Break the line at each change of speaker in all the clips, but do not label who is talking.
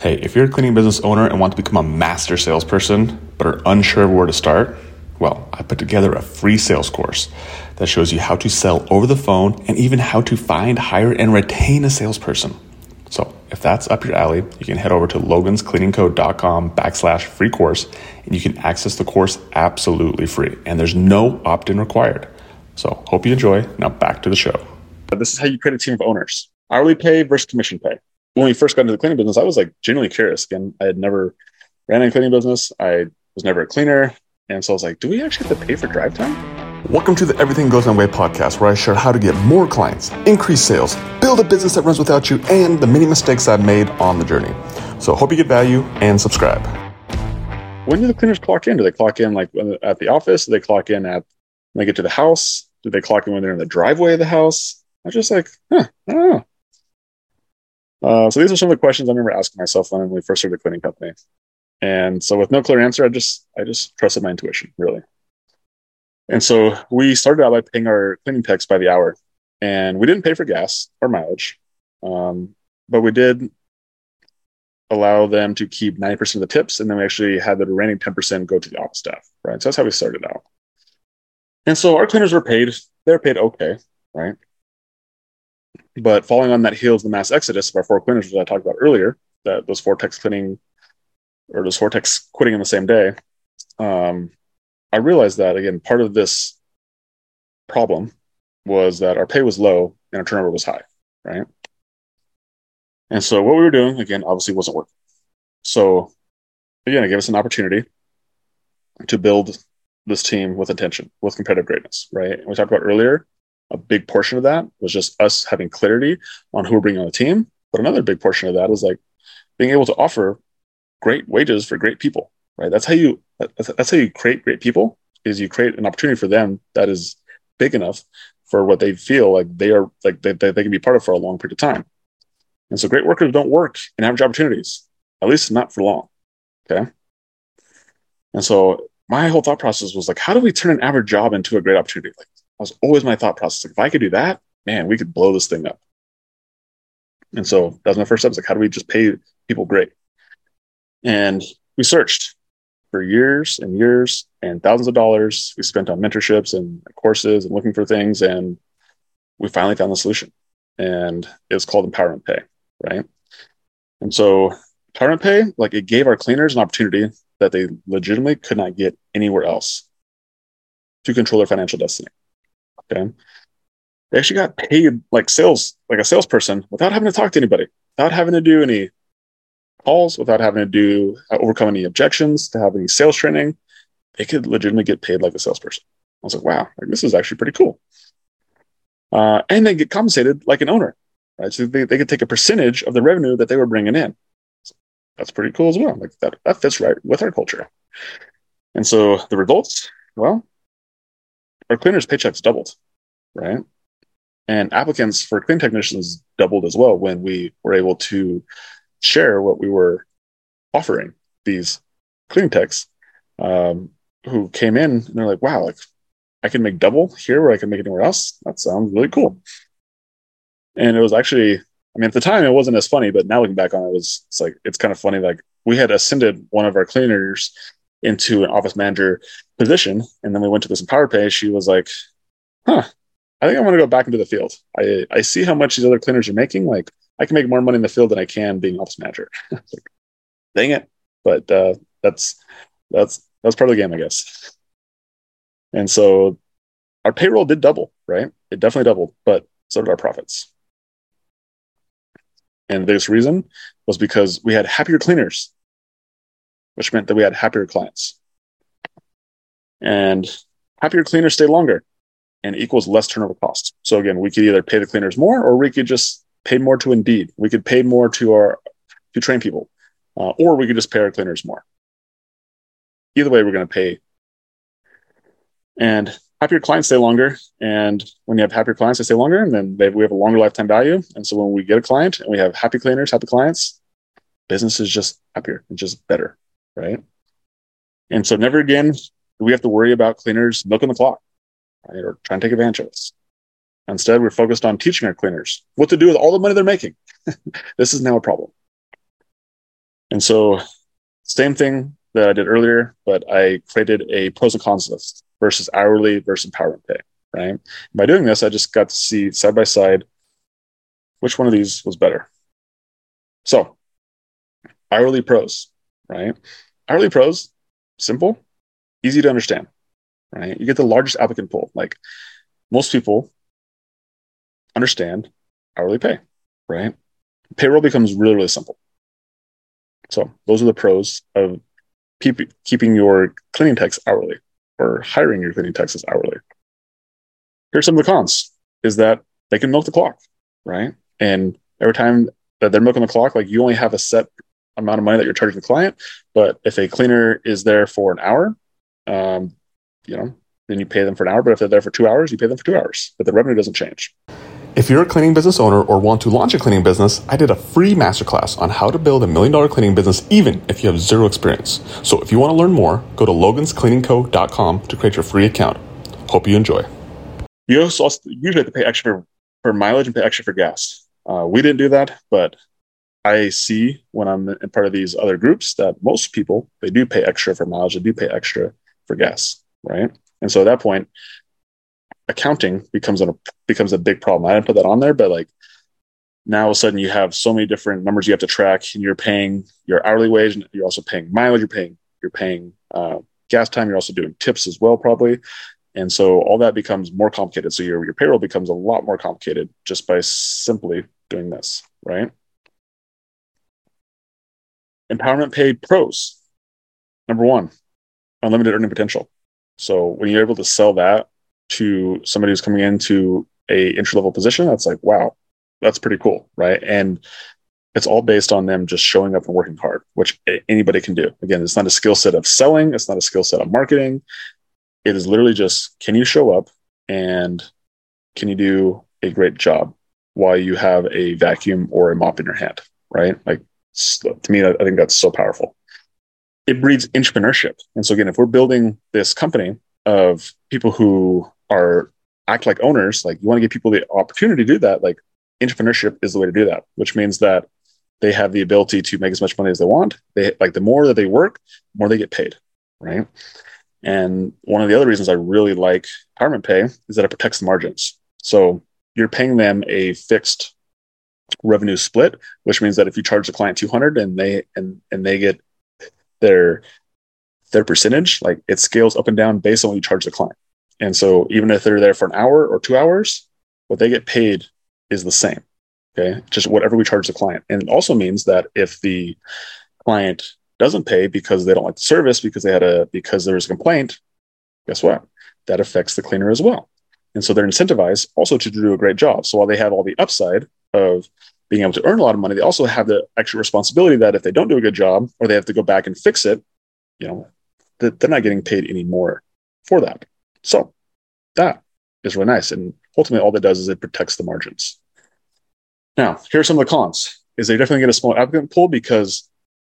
Hey, if you're a cleaning business owner and want to become a master salesperson, but are unsure of where to start, well, I put together a free sales course that shows you how to sell over the phone and even how to find, hire, and retain a salesperson. So if that's up your alley, you can head over to loganscleaningco.com/free course and you can access the course absolutely free. And there's no opt-in required. So hope you enjoy. Now back to the show. This is how you create a team of owners. Hourly pay versus commission pay. When we first got into the cleaning business, I was genuinely curious. Again, I had never ran a cleaning business. I was never a cleaner. And so I was like, do we actually have to pay for drive time? Welcome to the Everything Goes My Way podcast, where I share how to get more clients, increase sales, build a business that runs without you, and the many mistakes I've made on the journey. So hope you get value and subscribe. When do the cleaners clock in? Do they clock in at the office? Do they clock in when they get to the house? Do they clock in when they're in the driveway of the house? I was just I don't know. So these are some of the questions I remember asking myself when we first started the cleaning company. And so with no clear answer, I just trusted my intuition, really. And so we started out by paying our cleaning techs by the hour. And we didn't pay for gas or mileage, but we did allow them to keep 90% of the tips. And then we actually had the remaining 10% go to the office staff, right? So that's how we started out. And so our cleaners were paid. They were paid okay, right? But following on that heels the mass exodus of our 4 cleaners, which I talked about earlier, that those 4 techs quitting in the same day, I realized that, again, part of this problem was that our pay was low and our turnover was high, right? And so what we were doing, again, obviously wasn't working. So, again, it gave us an opportunity to build this team with intention, with competitive greatness, right? And we talked about earlier, a big portion of that was just us having clarity on who we're bringing on the team. But another big portion of that is being able to offer great wages for great people, right? That's how you create great people, is you create an opportunity for them that is big enough for what they feel like they can be part of for a long period of time. And so great workers don't work in average opportunities, at least not for long. Okay. And so my whole thought process was how do we turn an average job into a great opportunity? That was always my thought process. If I could do that, man, we could blow this thing up. And so that was my first step. How do we just pay people great? And we searched for years and years and thousands of dollars. We spent on mentorships and courses and looking for things. And we finally found the solution. And it was called Empowerment Pay, right? And so Empowerment Pay, it gave our cleaners an opportunity that they legitimately could not get anywhere else to control their financial destiny. Okay. They actually got paid like a salesperson, without having to talk to anybody, without having to do any calls, without having to overcome any objections, to have any sales training. They could legitimately get paid like a salesperson. I was like, wow, this is actually pretty cool. And they get compensated like an owner, right? So they could take a percentage of the revenue that they were bringing in. So that's pretty cool as well. That fits right with our culture. And so the results, well, our cleaners' paychecks doubled, right? And applicants for clean technicians doubled as well when we were able to share what we were offering these clean techs who came in and they're like, wow, I can make double here where I can make it anywhere else. That sounds really cool. And it was actually, at the time it wasn't as funny, but now looking back on it, it's kind of funny. We had ascended one of our cleaners into an office manager position. And then we went to this Empower Pay. She was like, I think I want to go back into the field. I see how much these other cleaners are making. I can make more money in the field than I can being office manager. Dang it. But that's part of the game, I guess. And so our payroll did double, right? It definitely doubled, but so did our profits. And the biggest reason was because we had happier cleaners, which meant that we had happier clients. And happier cleaners stay longer and equals less turnover cost. So again, we could either pay the cleaners more, or we could just pay more to Indeed. We could pay more to train people, or we could just pay our cleaners more. Either way, we're going to pay. And happier clients stay longer. And when you have happier clients, they stay longer, and then we have a longer lifetime value. And so when we get a client and we have happy cleaners, happy clients, business is just happier and just better, right? And so never again do we have to worry about cleaners milking the clock, right, or trying to take advantage of us. Instead, we're focused on teaching our cleaners what to do with all the money they're making. This is now a problem. And so same thing that I did earlier, but I created a pros and cons list versus hourly versus empowerment pay, right? By doing this, I just got to see side by side which one of these was better. So hourly pros, right? Hourly pros, simple, easy to understand, right? You get the largest applicant pool. Like most people understand hourly pay, right? Payroll becomes really, really simple. So those are the pros of keeping your cleaning techs hourly or hiring your cleaning techs as hourly. Here's some of the cons is that they can milk the clock, right? And every time that they're milking the clock, like you only have a set amount of money that you're charging the client. But if a cleaner is there for an hour, then you pay them for an hour. But if they're there for 2 hours, you pay them for 2 hours. But the revenue doesn't change. If you're a cleaning business owner or want to launch a cleaning business, I did a free masterclass on how to build $1 million cleaning business even if you have zero experience. So if you want to learn more, go to loganscleaningco.com to create your free account. Hope you enjoy. You also usually have to pay extra for mileage and pay extra for gas. We didn't do that, but I see when I'm in part of these other groups that most people, they do pay extra for mileage, they do pay extra for gas, right? And so at that point, accounting becomes a big problem. I didn't put that on there, but like now all of a sudden you have so many different numbers you have to track, and you're paying your hourly wage, and you're also paying mileage, you're paying gas time, you're also doing tips as well, probably. And so all that becomes more complicated. So your payroll becomes a lot more complicated just by simply doing this, right? Empowerment pay pros. Number one, unlimited earning potential. So when you're able to sell that to somebody who's coming into a entry-level position, that's like, wow, that's pretty cool, right? And it's all based on them just showing up and working hard, which anybody can do. Again, it's not a skill set of selling. It's not a skill set of marketing. It is literally just, can you show up and can you do a great job while you have a vacuum or a mop in your hand, right? Like, to me, I think that's so powerful. It breeds entrepreneurship. And so again, if we're building this company of people who act like owners, like you want to give people the opportunity to do that, like entrepreneurship is the way to do that, which means that they have the ability to make as much money as they want. The more that they work, the more they get paid, right? And one of the other reasons I really like empowerment pay is that it protects the margins. So you're paying them a fixed revenue split, which means that if you charge the client 200 and they get their percentage, like it scales up and down based on what you charge the client. And so even if they're there for an hour or 2 hours, what they get paid is the same. Okay. Just whatever we charge the client. And it also means that if the client doesn't pay because they don't like the service, because there was a complaint, guess what? That affects the cleaner as well. And so they're incentivized also to do a great job. So while they have all the upside of being able to earn a lot of money, they also have the extra responsibility that if they don't do a good job or they have to go back and fix it, that they're not getting paid any more for that. So that is really nice. And ultimately all that does is it protects the margins. Now, here are some of the cons. Is they definitely get a small applicant pool because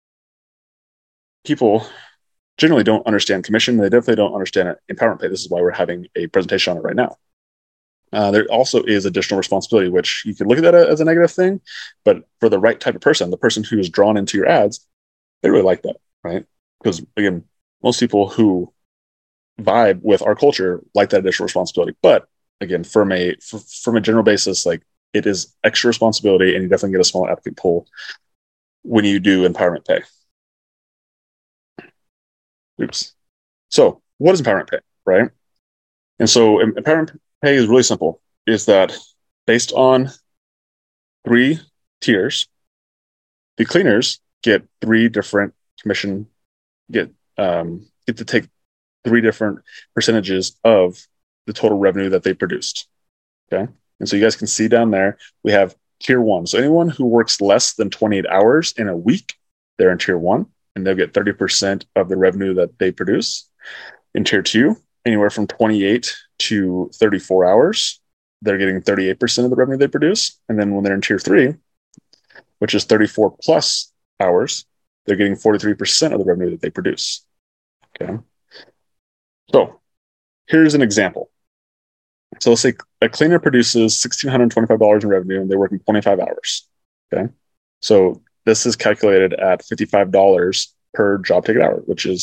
people generally don't understand commission. They definitely don't understand empowerment pay. This is why we're having a presentation on it right now. There also is additional responsibility, which you could look at that as a negative thing, but for the right type of person, the person who is drawn into your ads, they really like that, right? Because again, most people who vibe with our culture like that additional responsibility. But again, from a general basis, like it is extra responsibility, and you definitely get a small applicant pool when you do empowerment pay. Oops. So what is empowerment pay, right? And so empowerment pay is really simple. Is that based on 3 tiers, the cleaners get 3 different get to take 3 different percentages of the total revenue that they produced. Okay. And so you guys can see down there, we have tier 1. So anyone who works less than 28 hours in a week, they're in tier 1, and they'll get 30% of the revenue that they produce. In tier 2, anywhere from 28 to 34 hours, they're getting 38% of the revenue they produce. And then when they're in tier 3, which is 34 plus hours, they're getting 43% of the revenue that they produce. Okay. So here's an example. So let's say a cleaner produces $1,625 in revenue and they're working 25 hours. Okay. So this is calculated at $55 per job ticket hour,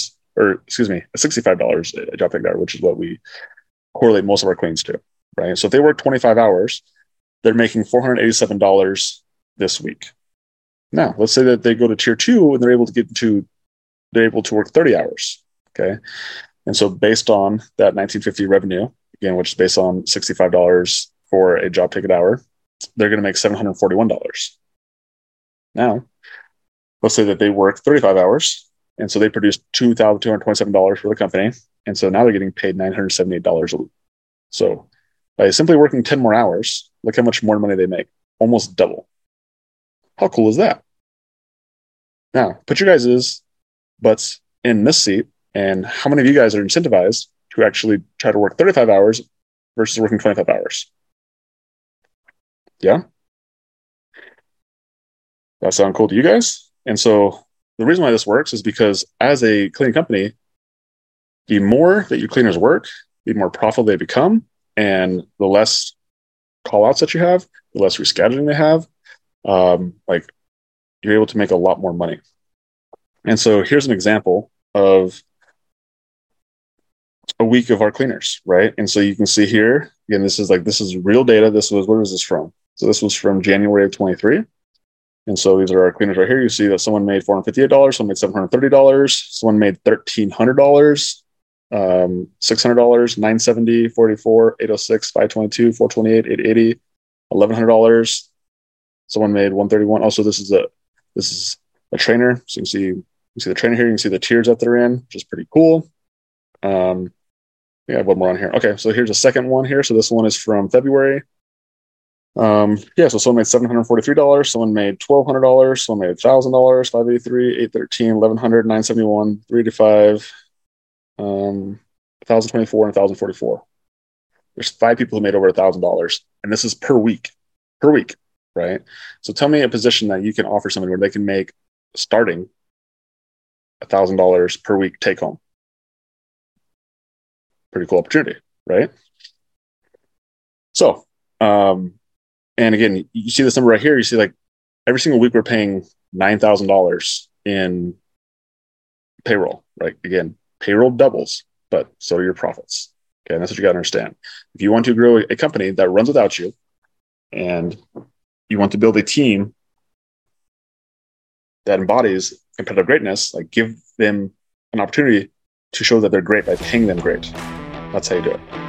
$65 a job ticket hour, which is what we correlate most of our cleans to, right? So if they work 25 hours, they're making $487 this week. Now, let's say that they go to tier 2 and they're able to work 30 hours. Okay. And so based on that $19.50 revenue, again, which is based on $65 for a job ticket hour, they're going to make $741. Now, let's say that they work 35 hours. And so they produce $2,227 for the company. And so now they're getting paid $978 a week. So by simply working 10 more hours, look how much more money they make. Almost double. How cool is that? Now, put your guys' butts in this seat, and how many of you guys are incentivized to actually try to work 35 hours versus working 25 hours? Yeah? That sound cool to you guys? And so the reason why this works is because as a cleaning company, the more that your cleaners work, the more profitable they become, and the less call-outs that you have, the less rescheduling they have, you're able to make a lot more money. And so here's an example of a week of our cleaners, right? And so you can see here, again, this is real data. Where was this from? So this was from January of 23. And so these are our cleaners right here. You see that someone made $458, someone made $730, someone made $1,300, $600, $970, $44, $806, $522, $428, $880, $1,100. Someone made $131. Also, this is a trainer. So you can see the trainer here. You can see the tiers that they're in, which is pretty cool. I have one more on here. Okay, so here's a second one here. So this one is from February. So someone made $743, someone made $1,200, someone made $1,000, $583, $813, $1,100, $971, $385, $1,024, and $1,044. There's 5 people who made over $1,000, and this is per week, right? So tell me a position that you can offer somebody where they can make starting $1,000 per week take home. Pretty cool opportunity, right? So, and again, you see this number right here. You see, like, every single week we're paying $9,000 in payroll, right? Again, payroll doubles, but so are your profits. Okay, and that's what you got to understand. If you want to grow a company that runs without you, and you want to build a team that embodies competitive greatness, like, give them an opportunity to show that they're great by paying them great. That's how you do it.